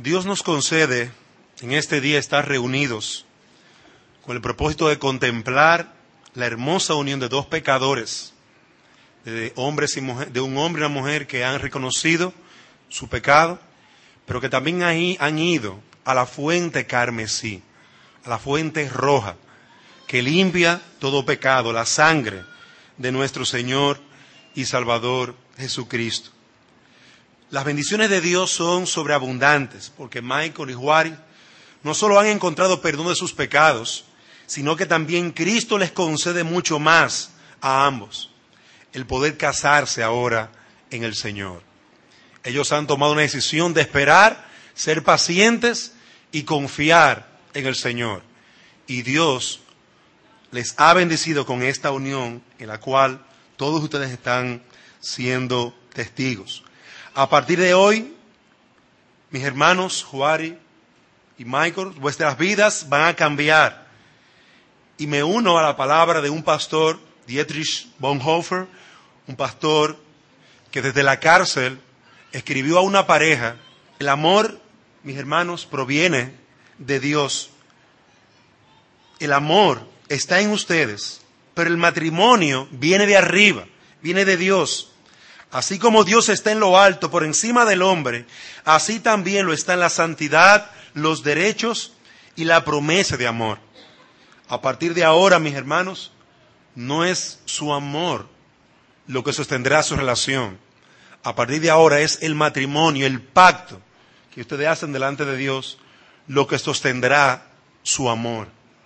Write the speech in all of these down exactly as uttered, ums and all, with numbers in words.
Dios nos concede en este día estar reunidos con el propósito de contemplar la hermosa unión de dos pecadores, de, hombres y mujer, de un hombre y una mujer que han reconocido su pecado, pero que también ahí han ido a la fuente carmesí, a la fuente roja, que limpia todo pecado, la sangre de nuestro Señor y Salvador Jesucristo. Las bendiciones de Dios son sobreabundantes, porque Michael y Juárez no solo han encontrado perdón de sus pecados, sino que también Cristo les concede mucho más a ambos, el poder casarse ahora en el Señor. Ellos han tomado una decisión de esperar, ser pacientes y confiar en el Señor. Y Dios les ha bendecido con esta unión en la cual todos ustedes están siendo testigos. A partir de hoy, mis hermanos Juárez y Michael, vuestras vidas van a cambiar. Y me uno a la palabra de un pastor, Dietrich Bonhoeffer, un pastor que desde la cárcel escribió a una pareja: el amor, mis hermanos, proviene de Dios. El amor está en ustedes, pero el matrimonio viene de arriba, viene de Dios. Así como Dios está en lo alto, por encima del hombre, así también lo está en la santidad, los derechos y la promesa de amor. A partir de ahora, mis hermanos, no es su amor lo que sostendrá su relación. A partir de ahora es el matrimonio, el pacto que ustedes hacen delante de Dios, lo que sostendrá su amor.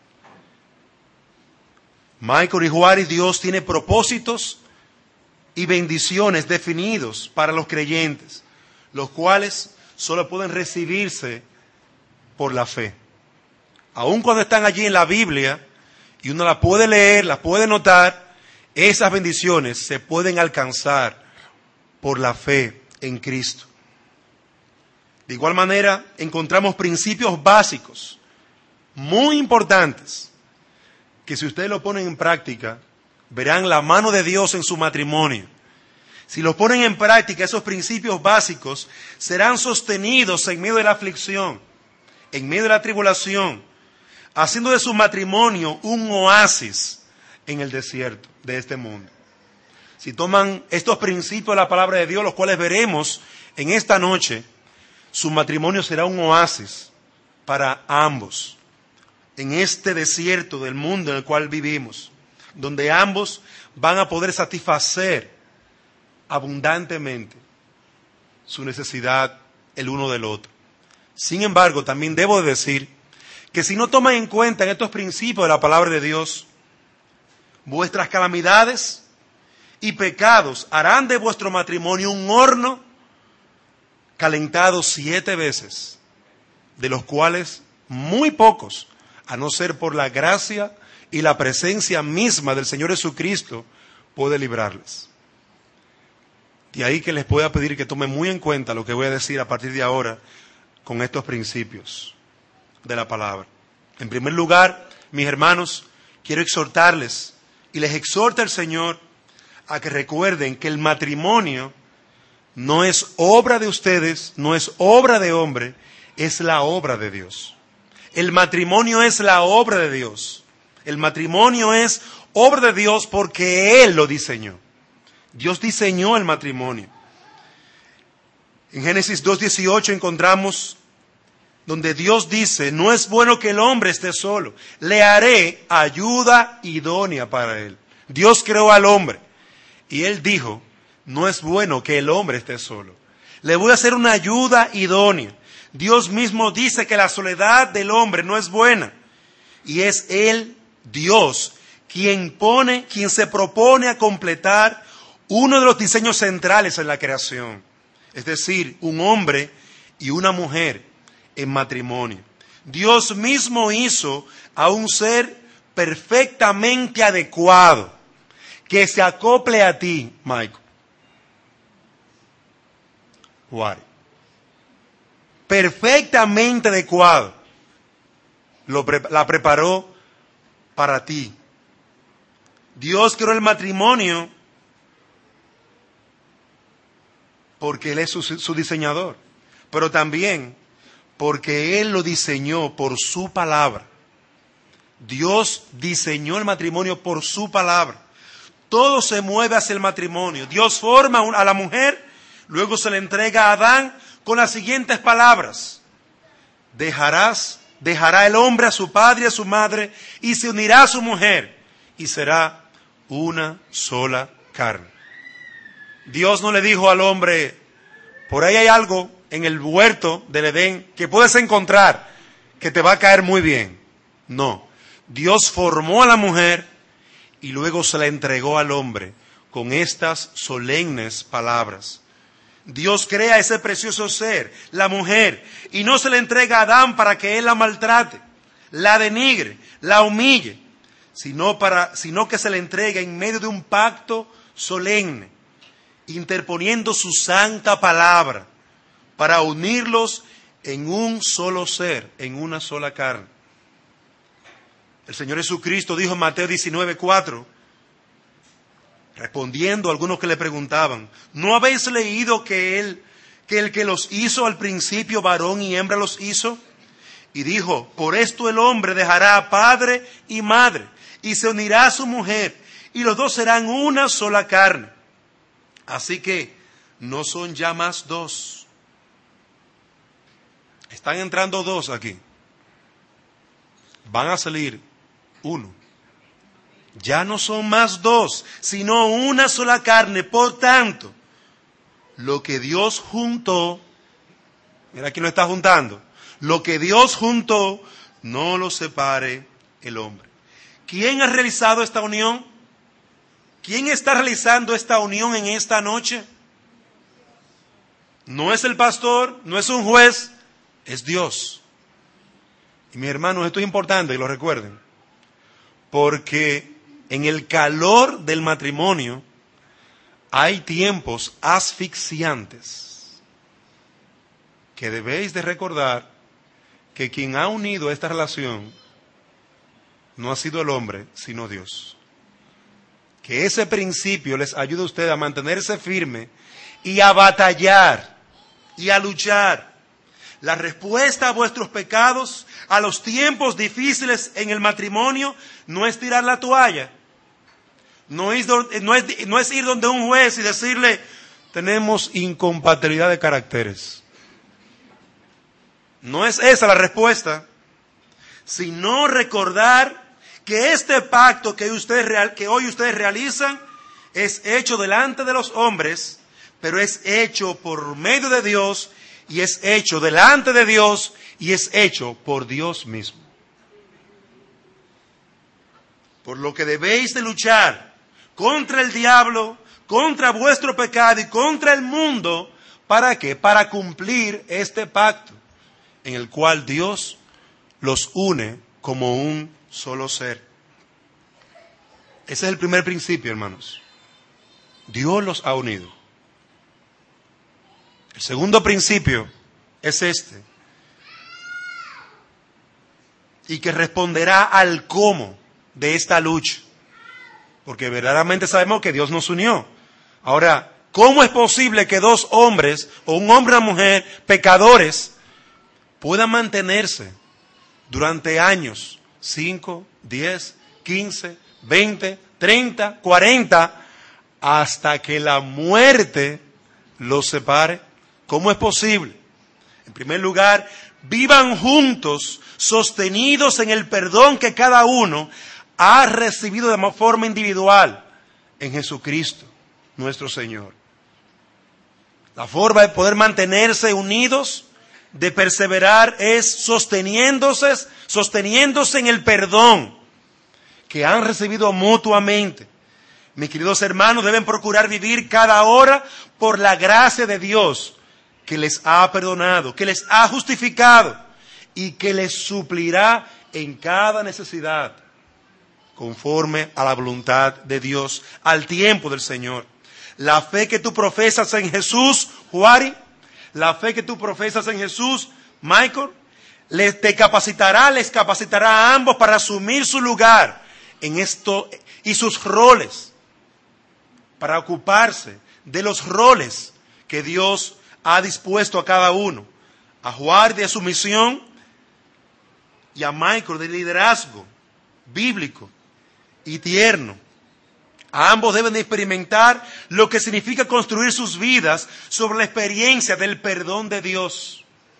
Michael y Juárez, Dios tiene propósitos y bendiciones definidos para los creyentes, los cuales solo pueden recibirse por la fe. Aun cuando están allí en la Biblia y uno la puede leer, la puede notar, esas bendiciones se pueden alcanzar por la fe en Cristo. De igual manera, encontramos principios básicos muy importantes que, si ustedes lo ponen en práctica, verán la mano de Dios en su matrimonio. Si lo ponen en práctica, esos principios básicos serán sostenidos en medio de la aflicción, en medio de la tribulación, haciendo de su matrimonio un oasis en el desierto de este mundo. Si toman estos principios de la palabra de Dios, los cuales veremos en esta noche, su matrimonio será un oasis para ambos en este desierto del mundo en el cual vivimos, donde ambos van a poder satisfacer abundantemente su necesidad el uno del otro. Sin embargo, también debo decir que si no toman en cuenta en estos principios de la palabra de Dios, vuestras calamidades y pecados harán de vuestro matrimonio un horno calentado siete veces, de los cuales muy pocos, a no ser por la gracia y la presencia misma del Señor Jesucristo, puede librarles. De ahí que les pueda pedir que tomen muy en cuenta lo que voy a decir a partir de ahora con estos principios de la palabra. En primer lugar, mis hermanos, quiero exhortarles, y les exhorta el Señor, a que recuerden que el matrimonio no es obra de ustedes, no es obra de hombre, es la obra de Dios. El matrimonio es la obra de Dios. El matrimonio es obra de Dios porque Él lo diseñó. Dios diseñó el matrimonio. En Génesis dos dieciocho encontramos donde Dios dice: no es bueno que el hombre esté solo, le haré ayuda idónea para él. Dios creó al hombre y Él dijo: no es bueno que el hombre esté solo, le voy a hacer una ayuda idónea. Dios mismo dice que la soledad del hombre no es buena, y es Él, Dios, quien pone, quien se propone a completar uno de los diseños centrales en la creación, es decir, un hombre y una mujer en matrimonio. Dios mismo hizo a un ser perfectamente adecuado, que se acople a ti, Michael. Juárez. Perfectamente adecuado. Lo pre- la preparó para ti. Dios creó el matrimonio porque Él es su, su diseñador, pero también porque Él lo diseñó por su palabra. Dios diseñó el matrimonio por su palabra. Todo se mueve hacia el matrimonio. Dios forma a la mujer, luego se le entrega a Adán con las siguientes palabras: dejarás, dejará el hombre a su padre y a su madre y se unirá a su mujer y será una sola carne. Dios no le dijo al hombre: por ahí hay algo en el huerto del Edén que puedes encontrar que te va a caer muy bien. No, Dios formó a la mujer y luego se la entregó al hombre con estas solemnes palabras. Dios crea ese precioso ser, la mujer, y no se le entrega a Adán para que él la maltrate, la denigre, la humille, sino, para, sino que se le entrega en medio de un pacto solemne, interponiendo su santa palabra para unirlos en un solo ser, en una sola carne. El Señor Jesucristo dijo en Mateo diecinueve cuatro, respondiendo a algunos que le preguntaban: ¿no habéis leído que él, que el que los hizo al principio varón y hembra los hizo? Y dijo: por esto el hombre dejará a padre y madre y se unirá a su mujer y los dos serán una sola carne. Así que no son ya más dos. Están entrando dos aquí. Van a salir uno. Ya no son más dos, sino una sola carne. Por tanto, lo que Dios juntó, mira, aquí lo está juntando, lo que Dios juntó, no lo separe el hombre. ¿Quién ha realizado esta unión? ¿Quién está realizando esta unión en esta noche? No es el pastor, no es un juez, es Dios. Y mis hermanos, esto es importante que lo recuerden, porque en el calor del matrimonio hay tiempos asfixiantes que debéis de recordar que quien ha unido esta relación no ha sido el hombre, sino Dios. Que ese principio les ayude a ustedes a mantenerse firme y a batallar y a luchar. La respuesta a vuestros pecados, a los tiempos difíciles en el matrimonio, no es tirar la toalla. No es, no es, no es ir donde un juez y decirle: tenemos incompatibilidad de caracteres. No es esa la respuesta, sino recordar que este pacto que, ustedes, que hoy ustedes realizan es hecho delante de los hombres, pero es hecho por medio de Dios, y es hecho delante de Dios, y es hecho por Dios mismo. Por lo que debéis de luchar contra el diablo, contra vuestro pecado y contra el mundo. ¿Para qué? Para cumplir este pacto en el cual Dios los une como un solo ser. Ese es el primer principio, hermanos. Dios los ha unido. El segundo principio es este, y que responderá al cómo de esta lucha, porque verdaderamente sabemos que Dios nos unió. Ahora, ¿cómo es posible que dos hombres, o un hombre y una mujer, pecadores, puedan mantenerse durante años, cinco, diez, quince, veinte, treinta, cuarenta, hasta que la muerte los separe? ¿Cómo es posible? En primer lugar, vivan juntos, sostenidos en el perdón que cada uno ha recibido de forma individual en Jesucristo, nuestro Señor. La forma de poder mantenerse unidos, de perseverar, es sosteniéndose, sosteniéndose en el perdón que han recibido mutuamente. Mis queridos hermanos, deben procurar vivir cada hora por la gracia de Dios, que les ha perdonado, que les ha justificado y que les suplirá en cada necesidad, conforme a la voluntad de Dios, al tiempo del Señor. La fe que tú profesas en Jesús, Juari, la fe que tú profesas en Jesús, Michael, les te capacitará, les capacitará a ambos para asumir su lugar en esto y sus roles, para ocuparse de los roles que Dios ha dispuesto a cada uno, a Juan de sumisión y a Michael de liderazgo bíblico y tierno. Ambos deben de experimentar lo que significa construir sus vidas sobre la experiencia del perdón de Dios.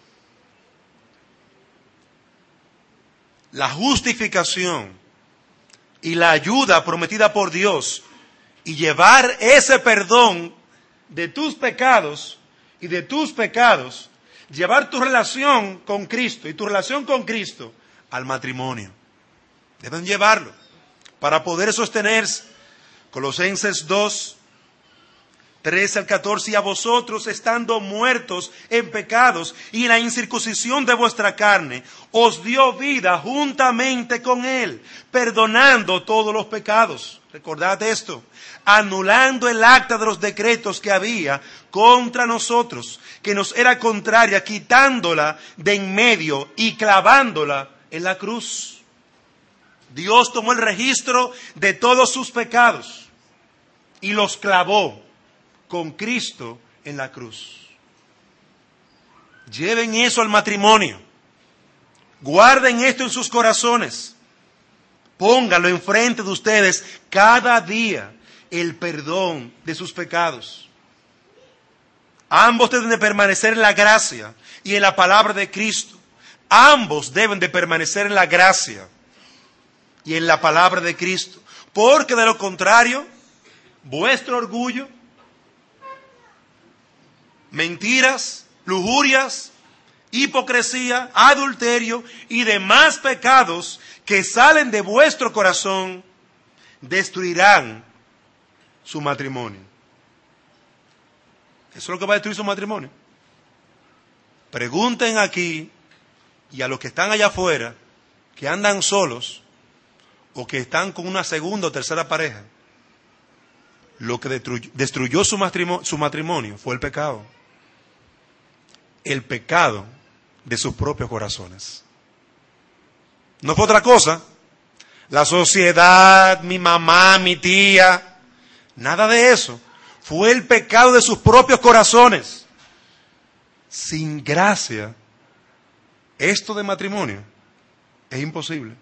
La justificación y la ayuda prometida por Dios y llevar ese perdón de tus pecados y de tus pecados, llevar tu relación con Cristo y tu relación con Cristo al matrimonio. Deben llevarlo para poder sostenerse. Colosenses dos, trece al catorce, y a vosotros, estando muertos en pecados y en la incircuncisión de vuestra carne, os dio vida juntamente con Él, perdonando todos los pecados. Recordad esto, anulando el acta de los decretos que había contra nosotros, que nos era contraria, quitándola de en medio y clavándola en la cruz. Dios tomó el registro de todos sus pecados y los clavó con Cristo en la cruz. Lleven eso al matrimonio. Guarden esto en sus corazones. Pónganlo enfrente de ustedes cada día, el perdón de sus pecados. Ambos deben de permanecer en la gracia y en la palabra de Cristo. Ambos deben de permanecer en la gracia y en la palabra de Cristo. Porque de lo contrario, vuestro orgullo, mentiras, lujurias, hipocresía, adulterio y demás pecados que salen de vuestro corazón destruirán su matrimonio. Eso es lo que va a destruir su matrimonio. Pregunten aquí y a los que están allá afuera, que andan solos o que están con una segunda o tercera pareja, lo que destruyó, destruyó su matrimonio, su matrimonio fue el pecado. El pecado de sus propios corazones. No fue otra cosa. La sociedad, mi mamá, mi tía, nada de eso. Fue el pecado de sus propios corazones. Sin gracia, esto de matrimonio es imposible.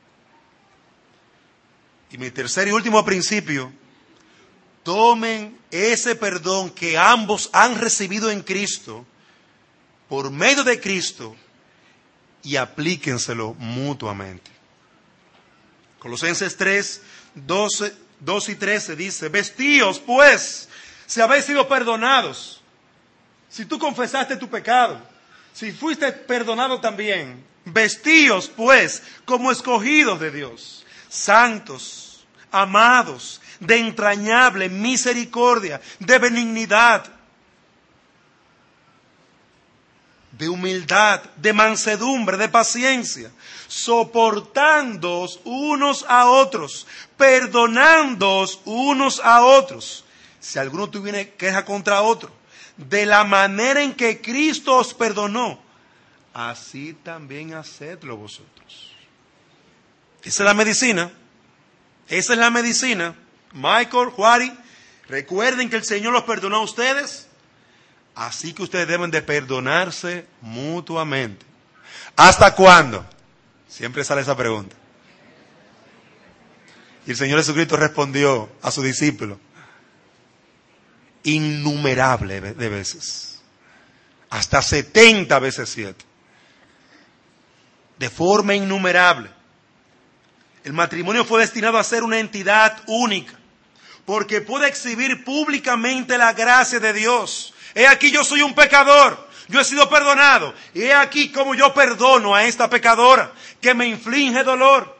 Y mi tercer y último principio: tomen ese perdón que ambos han recibido en Cristo, por medio de Cristo, y aplíquenselo mutuamente. Colosenses tres, doce, doce y trece dice: vestíos pues, si habéis sido perdonados. Si tú confesaste tu pecado, si fuiste perdonado también, vestíos pues como escogidos de Dios, santos, amados, de entrañable misericordia, de benignidad, de humildad, de mansedumbre, de paciencia, soportándoos unos a otros, perdonándoos unos a otros, si alguno tuviera queja contra otro, de la manera en que Cristo os perdonó, así también hacedlo vosotros. Esa es la medicina. Esa es la medicina. Michael, Juari, recuerden que el Señor los perdonó a ustedes, así que ustedes deben de perdonarse mutuamente. ¿Hasta cuándo? Siempre sale esa pregunta. Y el Señor Jesucristo respondió a sus discípulos: innumerable de veces, hasta setenta veces siete, de forma innumerable. El matrimonio fue destinado a ser una entidad única, porque puede exhibir públicamente la gracia de Dios. He aquí, yo soy un pecador, yo he sido perdonado, y he aquí como yo perdono a esta pecadora que me inflige dolor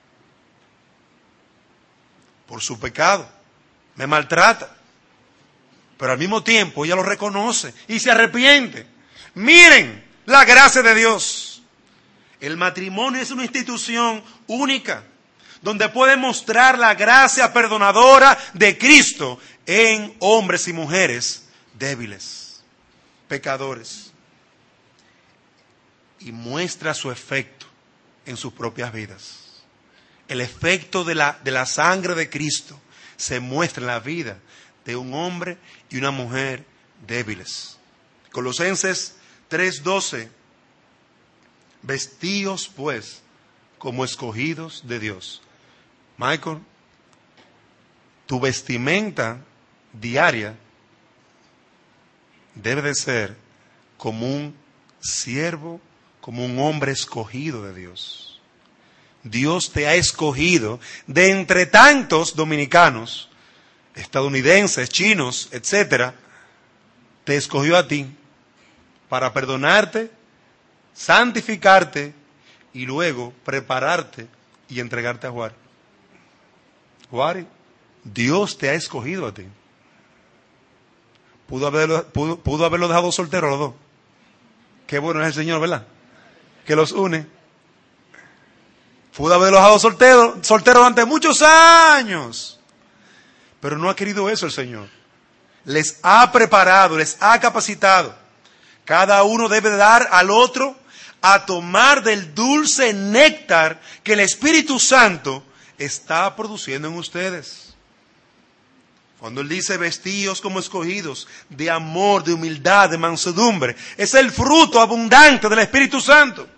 por su pecado, me maltrata, pero al mismo tiempo ella lo reconoce y se arrepiente. Miren la gracia de Dios. El matrimonio es una institución única, donde puede mostrar la gracia perdonadora de Cristo en hombres y mujeres débiles, pecadores, y muestra su efecto en sus propias vidas. El efecto de la, de la sangre de Cristo se muestra en la vida de un hombre y una mujer débiles. Colosenses tres doce. Vestíos pues como escogidos de Dios. Michael, tu vestimenta diaria debe de ser como un siervo, como un hombre escogido de Dios. Dios te ha escogido de entre tantos dominicanos, estadounidenses, chinos, etcétera. Te escogió a ti para perdonarte, santificarte y luego prepararte y entregarte a Juárez. Juárez, Dios te ha escogido a ti. Pudo haberlo, pudo, pudo haberlo dejado soltero a los dos. Qué bueno es el Señor, ¿verdad? Que los une. Pudo haberlo dejado soltero, soltero durante muchos años. Pero no ha querido eso el Señor. Les ha preparado, les ha capacitado. Cada uno debe dar al otro a tomar del dulce néctar que el Espíritu Santo está produciendo en ustedes. Cuando Él dice vestíos como escogidos, de amor, de humildad, de mansedumbre, es el fruto abundante del Espíritu Santo.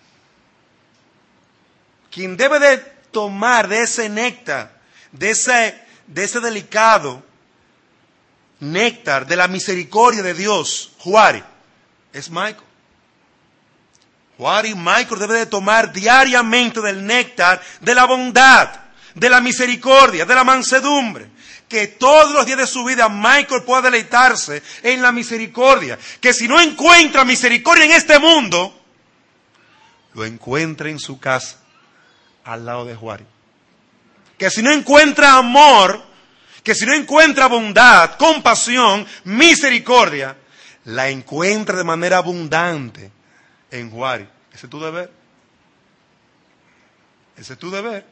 Quien debe de tomar de ese néctar, de ese, de ese delicado néctar de la misericordia de Dios, Juárez, es Michael. Juárez y Michael deben de tomar diariamente del néctar de la bondad, de la misericordia, de la mansedumbre. Que todos los días de su vida Michael pueda deleitarse en la misericordia. Que si no encuentra misericordia en este mundo, lo encuentre en su casa, al lado de Juárez. Que si no encuentra amor, que si no encuentra bondad, compasión, misericordia, la encuentre de manera abundante en Juárez. Ese es tu deber. Ese es tu deber.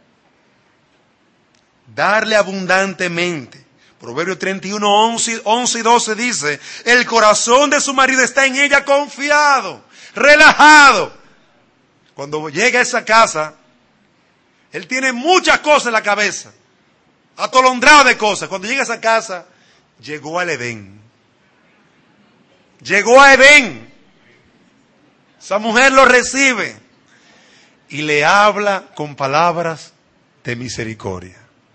Darle abundantemente. Proverbios treinta y uno, once, once y doce dice, el corazón de su marido está en ella confiado, relajado. Cuando llega a esa casa, él tiene muchas cosas en la cabeza, atolondrado de cosas. Cuando llega a esa casa, llegó al Edén. Llegó a Edén. Esa mujer lo recibe y le habla con palabras de misericordia.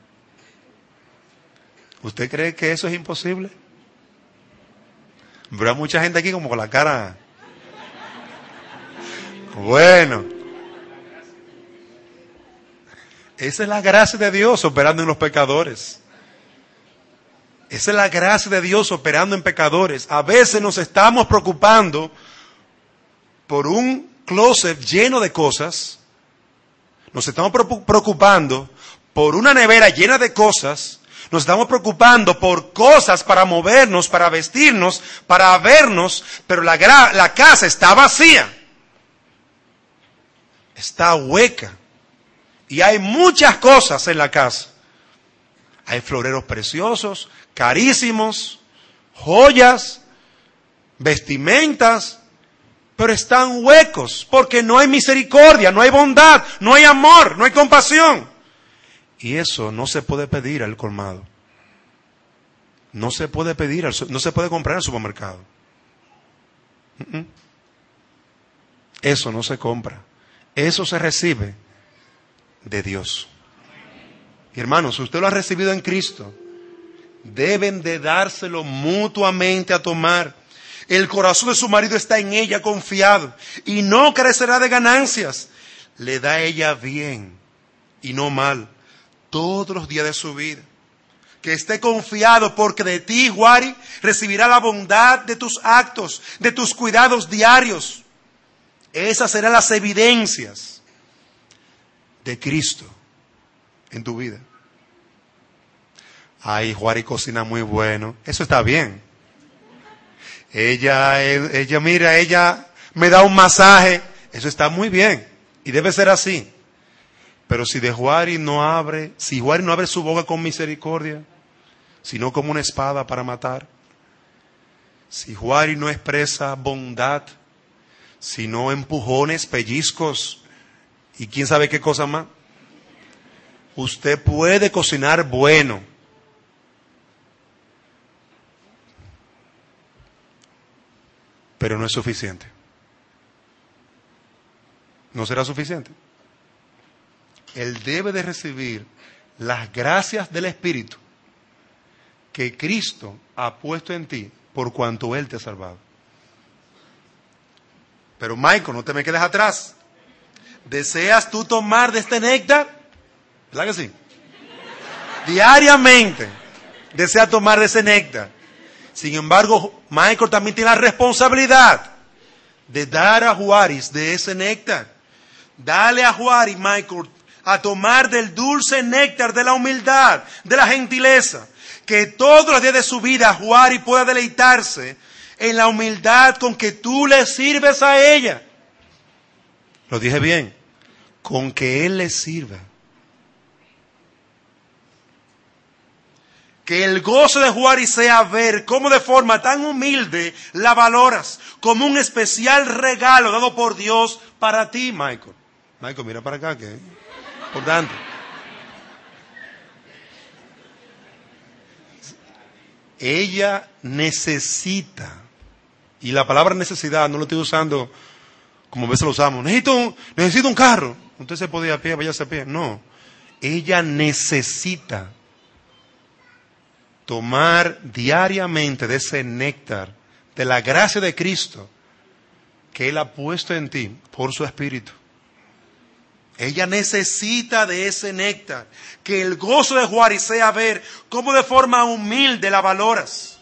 ¿Usted cree que eso es imposible? Habrá mucha gente aquí como con la cara. Bueno. Esa es la gracia de Dios operando en los pecadores. Esa es la gracia de Dios operando en pecadores. A veces nos estamos preocupando por un closet lleno de cosas. Nos estamos preocupando por una nevera llena de cosas. Nos estamos preocupando por cosas para movernos, para vestirnos, para vernos, pero la, gra- la casa está vacía. Está hueca. Y hay muchas cosas en la casa. Hay floreros preciosos, carísimos, joyas, vestimentas, pero están huecos porque no hay misericordia, no hay bondad, no hay amor, no hay compasión. Y eso no se puede pedir al colmado. No se puede pedir, al, no se puede comprar al supermercado. Uh-uh. Eso no se compra. Eso se recibe de Dios. Y hermanos, si usted lo ha recibido en Cristo, deben de dárselo mutuamente a tomar. El corazón de su marido está en ella confiado y no carecerá de ganancias. Le da a ella bien y no mal todos los días de su vida. Que esté confiado porque de ti, Juárez, recibirá la bondad de tus actos, de tus cuidados diarios. Esas serán las evidencias de Cristo en tu vida. Ay, Juárez cocina muy bueno. Eso está bien. Ella, ella, mira, ella me da un masaje. Eso está muy bien. Y debe ser así. Pero si de Juárez no abre, si Juárez no abre su boca con misericordia, sino como una espada para matar, si Juárez no expresa bondad, sino empujones, pellizcos y quién sabe qué cosa más, usted puede cocinar bueno, pero no es suficiente. no será suficiente. Él debe de recibir las gracias del Espíritu que Cristo ha puesto en ti por cuanto Él te ha salvado. Pero Michael, no te me quedes atrás. ¿Deseas tú tomar de este néctar? ¿Verdad que sí? Diariamente desea tomar de ese néctar. Sin embargo, Michael también tiene la responsabilidad de dar a Juárez de ese néctar. Dale a Juárez, Michael, a tomar del dulce néctar de la humildad, de la gentileza. Que todos los días de su vida Juárez pueda deleitarse en la humildad con que tú le sirves a ella. Lo dije bien, con que Él le sirva. Que el gozo de Juárez sea ver cómo de forma tan humilde la valoras, como un especial regalo dado por Dios para ti, Michael. Michael, mira para acá, que es importante. Ella necesita, y la palabra necesidad no lo estoy usando como a veces lo usamos, necesito un, necesito un carro. Usted se puede ir a pie, váyase a pie. No, ella necesita tomar diariamente de ese néctar, de la gracia de Cristo, que Él ha puesto en ti por su Espíritu. Ella necesita de ese néctar. Que el gozo de Juárez sea ver cómo de forma humilde la valoras.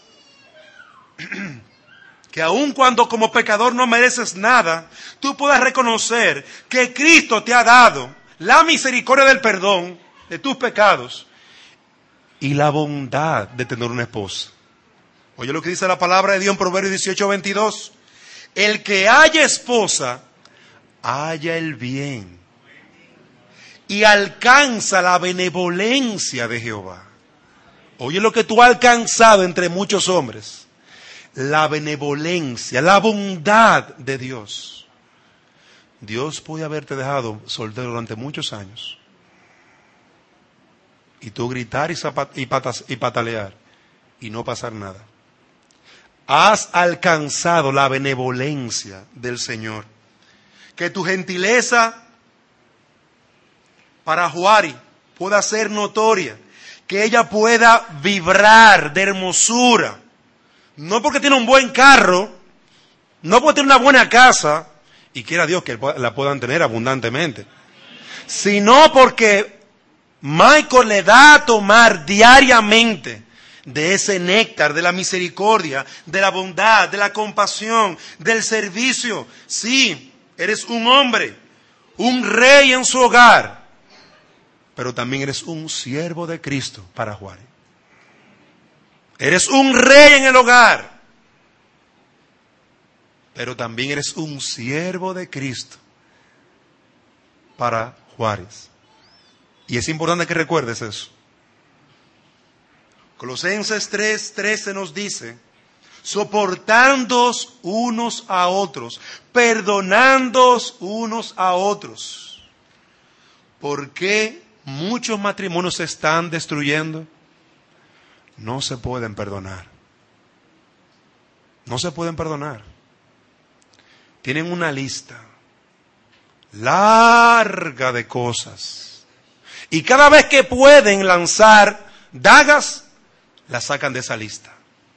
Que aun cuando como pecador no mereces nada, tú puedas reconocer que Cristo te ha dado la misericordia del perdón de tus pecados y la bondad de tener una esposa. Oye lo que dice la palabra de Dios en Proverbios dieciocho veintidós. El que haya esposa, halla el bien y alcanza la benevolencia de Jehová. Oye lo que tú has alcanzado entre muchos hombres. La benevolencia, la bondad de Dios. Dios puede haberte dejado soltero durante muchos años. Y tú gritar y, zapat- y, patas- y patalear y no pasar nada. Has alcanzado la benevolencia del Señor. Que tu gentileza para Juárez pueda ser notoria. Que ella pueda vibrar de hermosura. No porque tiene un buen carro, no porque tiene una buena casa, y quiera Dios que la puedan tener abundantemente, sino porque Michael le da a tomar diariamente de ese néctar, de la misericordia, de la bondad, de la compasión, del servicio. Sí, eres un hombre, un rey en su hogar, pero también eres un siervo de Cristo para Juárez. Eres un rey en el hogar, pero también eres un siervo de Cristo para Juárez. Y es importante que recuerdes eso. Colosenses tres trece nos dice, soportándoos unos a otros, perdonándoos unos a otros. ¿Por qué muchos matrimonios se están destruyendo? No se pueden perdonar. No se pueden perdonar. Tienen una lista larga de cosas. Y cada vez que pueden lanzar dagas, las sacan de esa lista.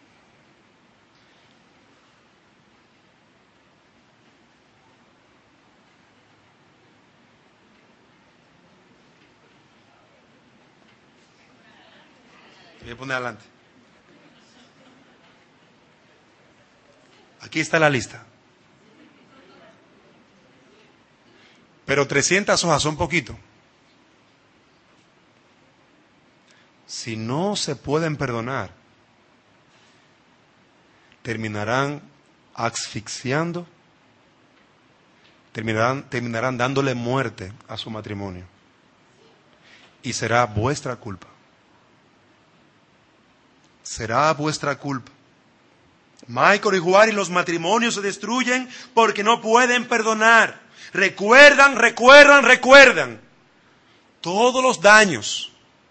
Voy a poner adelante. Aquí está la lista. Pero trescientas hojas son poquito. Si no se pueden perdonar, terminarán asfixiando, terminarán, terminarán dándole muerte a su matrimonio. Y será vuestra culpa. Será vuestra culpa. Michael y Juárez, los matrimonios se destruyen porque no pueden perdonar. Recuerdan, recuerdan, recuerdan todos los daños.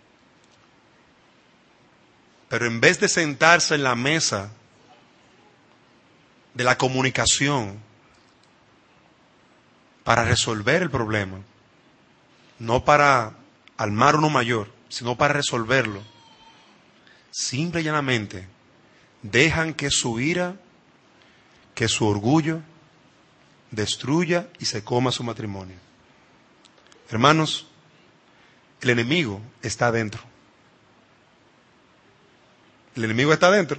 Pero en vez de sentarse en la mesa de la comunicación para resolver el problema, no para armar uno mayor, sino para resolverlo, simple y llanamente dejan que su ira, que su orgullo destruya y se coma su matrimonio. Hermanos, el enemigo está adentro. El enemigo está adentro.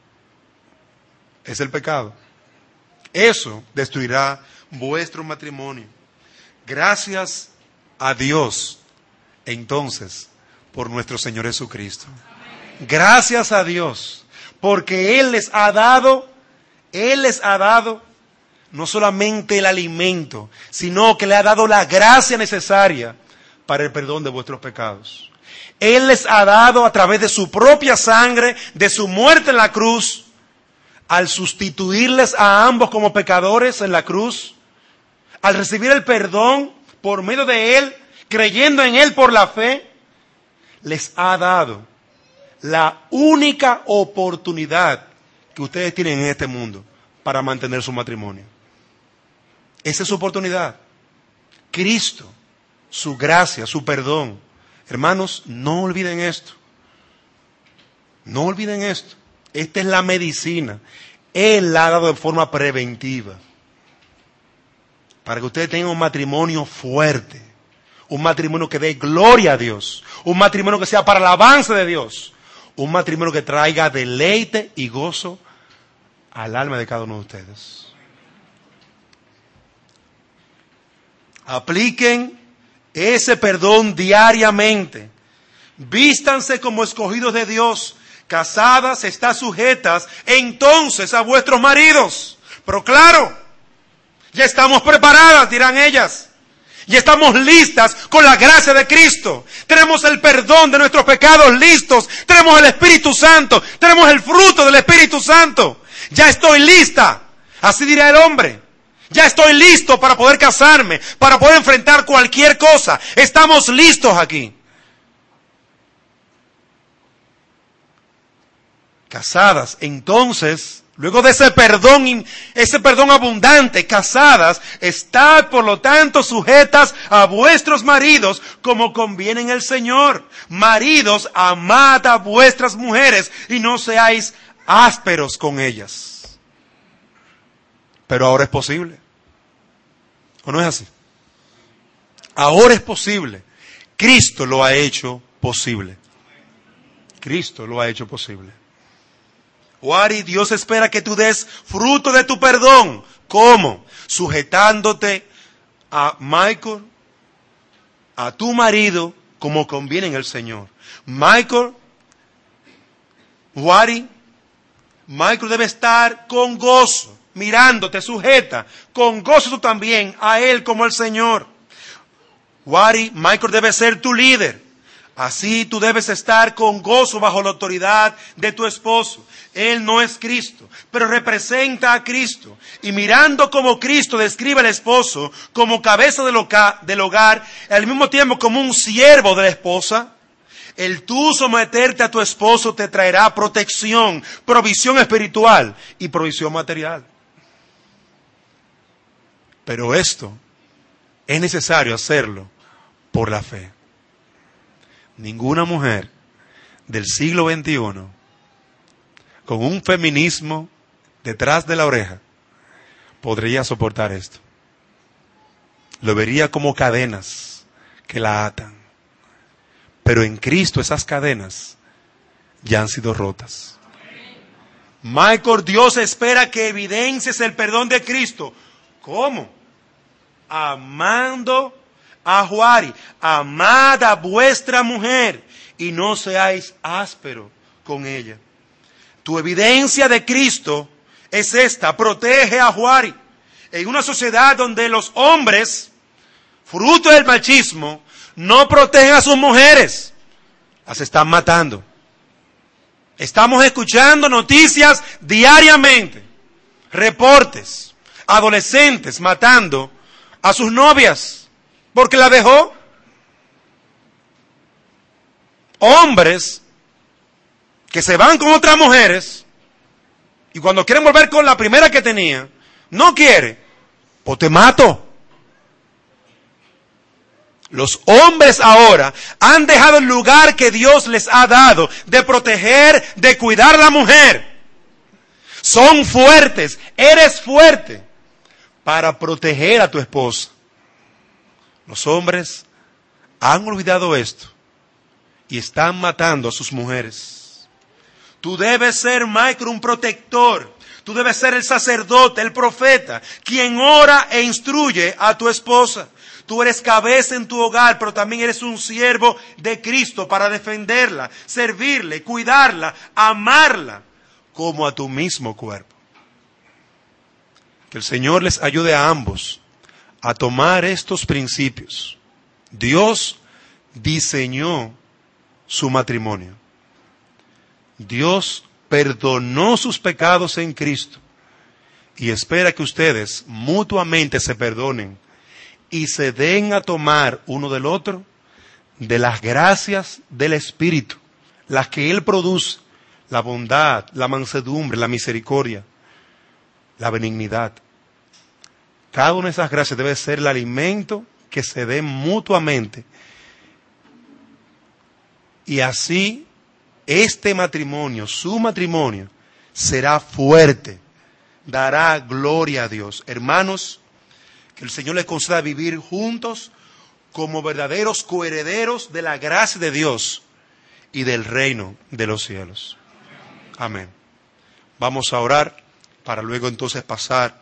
Es el pecado. Eso destruirá vuestro matrimonio. Gracias a Dios, entonces, por nuestro Señor Jesucristo. Gracias a Dios, porque Él les ha dado, Él les ha dado no solamente el alimento, sino que le ha dado la gracia necesaria para el perdón de vuestros pecados. Él les ha dado a través de su propia sangre, de su muerte en la cruz, al sustituirles a ambos como pecadores en la cruz, al recibir el perdón por medio de Él, creyendo en Él por la fe, les ha dado la única oportunidad que ustedes tienen en este mundo para mantener su matrimonio. Esa es su oportunidad. Cristo, su gracia, su perdón. Hermanos, no olviden esto. No olviden esto. Esta es la medicina. Él la ha dado de forma preventiva. Para que ustedes tengan un matrimonio fuerte. Un matrimonio que dé gloria a Dios. Un matrimonio que sea para el avance de Dios. Un matrimonio que traiga deleite y gozo al alma de cada uno de ustedes. Apliquen ese perdón diariamente. Vístanse como escogidos de Dios. Casadas, está sujetas entonces a vuestros maridos. Pero claro, ya estamos preparadas, dirán ellas. Ya estamos listas con la gracia de Cristo. Tenemos el perdón de nuestros pecados listos. Tenemos el Espíritu Santo. Tenemos el fruto del Espíritu Santo. Ya estoy lista. Así dirá el hombre. Ya estoy listo para poder casarme, para poder enfrentar cualquier cosa. Estamos listos aquí. Casadas, entonces, luego de ese perdón, ese perdón abundante, casadas, estad por lo tanto sujetas a vuestros maridos como conviene en el Señor. Maridos, amad a vuestras mujeres y no seáis ásperos con ellas. Pero ahora es posible. ¿O no es así? Ahora es posible. Cristo lo ha hecho posible. Cristo lo ha hecho posible. Wari, Dios espera que tú des fruto de tu perdón. ¿Cómo? Sujetándote a Michael, a tu marido, como conviene en el Señor. Michael, Wari, Michael debe estar con gozo, mirándote, sujeta, con gozo tú también, a él como el Señor. Wari, Michael debe ser tu líder. Así tú debes estar con gozo bajo la autoridad de tu esposo. Él no es Cristo, pero representa a Cristo. Y mirando como Cristo describe al esposo como cabeza del hogar, al mismo tiempo como un siervo de la esposa, el tú someterte a tu esposo te traerá protección, provisión espiritual y provisión material. Pero esto es necesario hacerlo por la fe. Ninguna mujer del siglo veintiuno, con un feminismo detrás de la oreja, podría soportar esto. Lo vería como cadenas que la atan. Pero en Cristo esas cadenas ya han sido rotas. Michael, Dios espera que evidencies el perdón de Cristo. ¿Cómo? Amando a Juari, amad a vuestra mujer y no seáis áspero con ella. Tu evidencia de Cristo es esta: protege a Juari. En una sociedad donde los hombres, fruto del machismo, no protegen a sus mujeres, las están matando. Estamos escuchando noticias diariamente, reportes, adolescentes matando a sus novias porque la dejó. Hombres que se van con otras mujeres y cuando quieren volver con la primera que tenía, no quiere, pues te mato. Los hombres ahora han dejado el lugar que Dios les ha dado de proteger, de cuidar a la mujer. Son fuertes, eres fuerte para proteger a tu esposa. Los hombres han olvidado esto y están matando a sus mujeres. Tú debes ser, Michael, un protector. Tú debes ser el sacerdote, el profeta, quien ora e instruye a tu esposa. Tú eres cabeza en tu hogar, pero también eres un siervo de Cristo para defenderla, servirle, cuidarla, amarla, como a tu mismo cuerpo. Que el Señor les ayude a ambos a tomar estos principios. Dios diseñó su matrimonio. Dios perdonó sus pecados en Cristo y espera que ustedes mutuamente se perdonen y se den a tomar uno del otro de las gracias del Espíritu, las que Él produce, la bondad, la mansedumbre, la misericordia, la benignidad. Cada una de esas gracias debe ser el alimento que se den mutuamente. Y así, este matrimonio, su matrimonio, será fuerte, dará gloria a Dios. Hermanos, que el Señor les conceda vivir juntos como verdaderos coherederos de la gracia de Dios y del reino de los cielos. Amén. Vamos a orar para luego entonces pasar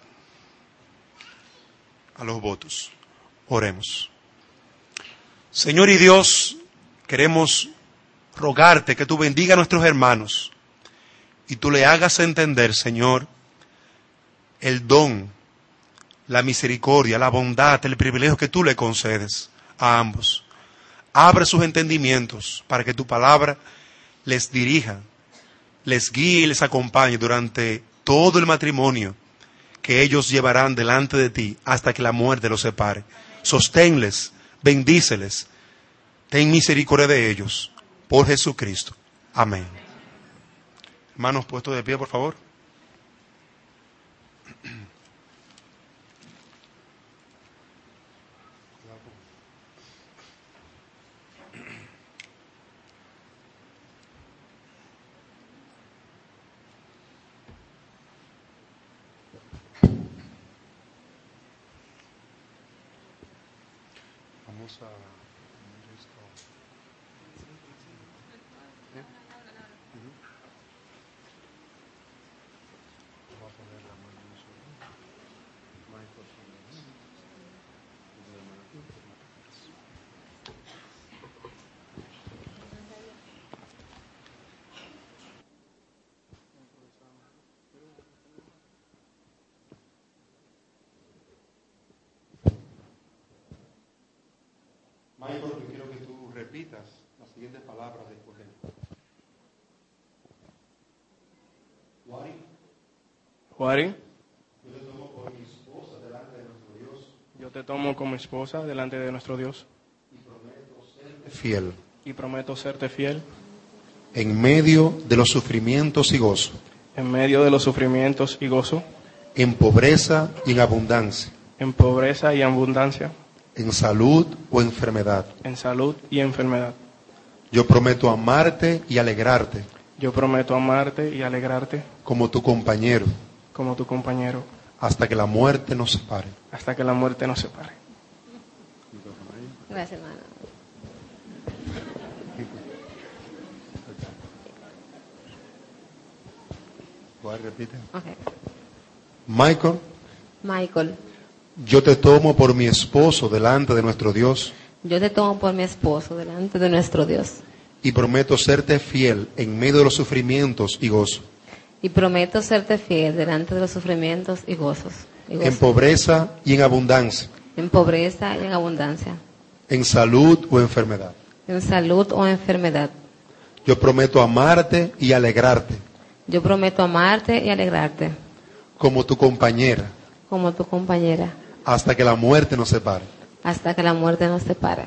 a los votos. Oremos. Señor y Dios, queremos rogarte que tú bendiga a nuestros hermanos y tú le hagas entender, Señor, el don, la misericordia, la bondad, el privilegio que tú le concedes a ambos. Abre sus entendimientos para que tu palabra les dirija, les guíe y les acompañe durante todo el matrimonio que ellos llevarán delante de ti hasta que la muerte los separe. Sosténles, bendíceles, ten misericordia de ellos, por Jesucristo. Amén. Hermanos, puestos de pie, por favor. Vamos a poner esto. ¿Eh? Uh-huh. Voy a poner la mano en su Michael sobre mí. Y de la mano aquí, por la cabeza. Michael, yo quiero que tú repitas las siguientes palabras después de él. Wari, Juari, yo te tomo por mi esposa delante de nuestro Dios yo te tomo como esposa delante de nuestro Dios y prometo serte fiel y prometo serte fiel en medio de los sufrimientos y gozo, en medio de los sufrimientos y gozo, en pobreza y en abundancia, en pobreza y abundancia, en salud o enfermedad. en salud y enfermedad. Yo prometo amarte y alegrarte Yo prometo amarte y alegrarte como tu compañero como tu compañero hasta que la muerte nos separe. hasta que la muerte nos separe. Gracias, hermano. Repite. Okay. Michael, Michael, yo te tomo por mi esposo delante de nuestro Dios yo te tomo por mi esposo delante de nuestro Dios y prometo serte fiel en medio de los sufrimientos y gozo, y prometo serte fiel delante de los sufrimientos y gozos, y en gozos, pobreza y en abundancia, en pobreza y en abundancia, en salud o enfermedad. en salud o enfermedad. Yo prometo amarte y alegrarte Yo prometo amarte y alegrarte como tu compañera como tu compañera hasta que la muerte nos separe. hasta que la muerte nos separe.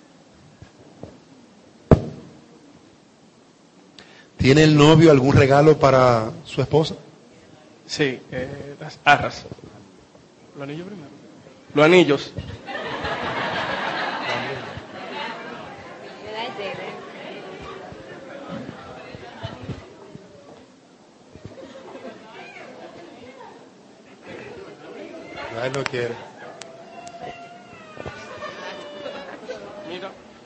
¿Tiene el novio algún regalo para su esposa? Sí, eh, las arras. ¿Los anillos primero? Los anillos. Pero él no quiere. Mira.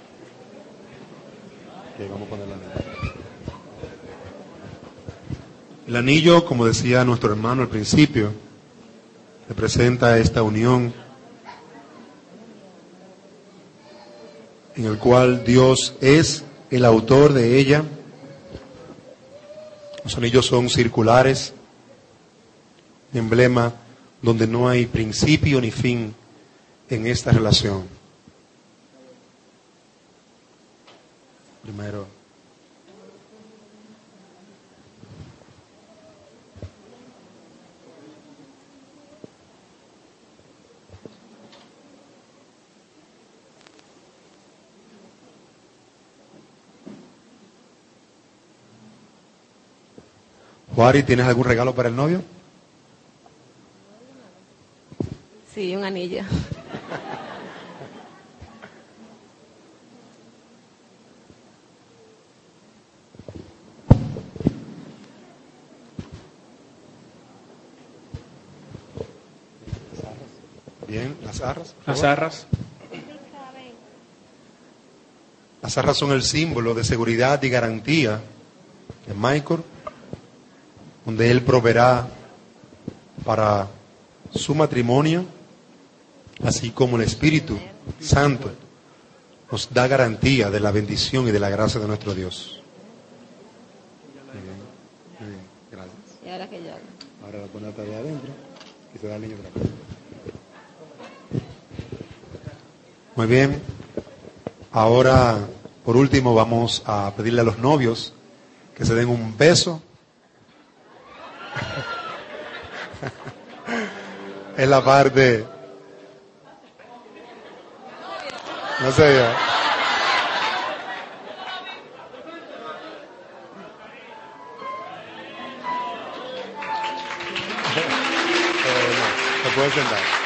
Ok, vamos a poner el anillo. El anillo, como decía nuestro hermano al principio, representa esta unión en el cual Dios es el autor de ella. Los anillos son circulares, emblema donde no hay principio ni fin en esta relación. Primero. Juari, ¿tienes algún regalo para el novio? Sí, un anillo. Bien, las arras. Las arras. Las arras son el símbolo de seguridad y garantía de Michael, donde él proveerá para su matrimonio, así como el Espíritu Santo nos da garantía de la bendición y de la gracia de nuestro Dios. Muy bien, muy bien, gracias. ¿Y ahora qué yo hago? Ahora la ponete allá adentro y se da el niño otra vez. Muy bien. Ahora, por último, vamos a pedirle a los novios que se den un beso. Es la parte. No sé yo. Se puede sentar.